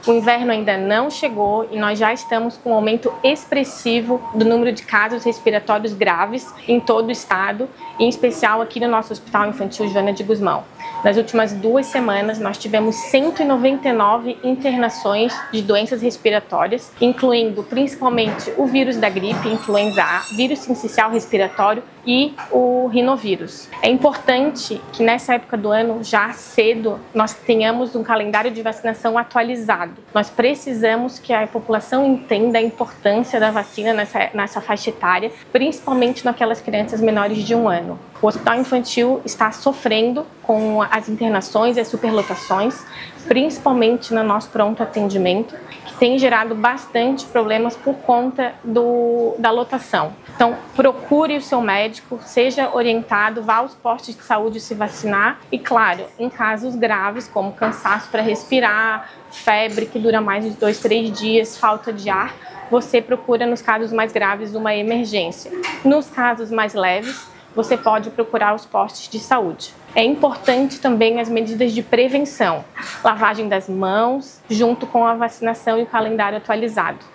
O inverno ainda não chegou e nós já estamos com um aumento expressivo do número de casos respiratórios graves em todo o estado, em especial aqui no nosso Hospital Infantil Joana de Guzmão. Nas últimas 2 semanas, nós tivemos 199 internações de doenças respiratórias, incluindo principalmente o vírus da gripe, influenza A, vírus sincicial respiratório e o rinovírus. É importante que nessa época do ano, já cedo, nós tenhamos um calendário de vacinação atualizado. Nós precisamos que a população entenda a importância da vacina nessa faixa etária, principalmente naquelas crianças menores de 1 ano. O Hospital Infantil está sofrendo com as internações e as superlotações, principalmente no nosso pronto atendimento, que tem gerado bastante problemas por conta da lotação. Então, procure o seu médico, seja orientado, vá aos postos de saúde se vacinar e, claro, em casos graves, como cansaço para respirar, febre que dura mais de 2, 3 dias, falta de ar, você procura, nos casos mais graves, uma emergência. Nos casos mais leves, você pode procurar os postos de saúde. É importante também as medidas de prevenção, lavagem das mãos, junto com a vacinação e o calendário atualizado.